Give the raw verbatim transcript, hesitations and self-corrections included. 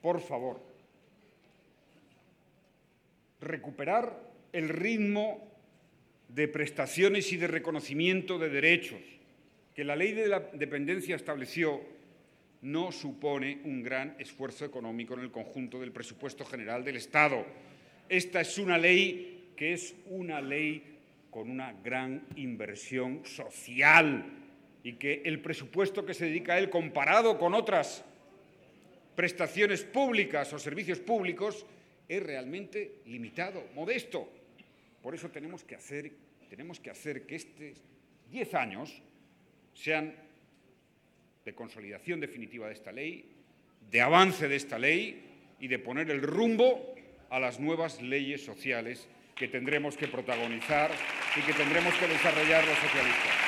por favor, recuperar el ritmo de prestaciones y de reconocimiento de derechos que la Ley de la Dependencia estableció no supone un gran esfuerzo económico en el conjunto del presupuesto general del Estado. Esta es una ley que es una ley con una gran inversión social y que el presupuesto que se dedica a él, comparado con otras prestaciones públicas o servicios públicos, es realmente limitado, modesto. Por eso tenemos que hacer, tenemos que hacer que estos diez años sean de consolidación definitiva de esta ley, de avance de esta ley y de poner el rumbo a las nuevas leyes sociales que tendremos que protagonizar y que tendremos que desarrollar los socialistas.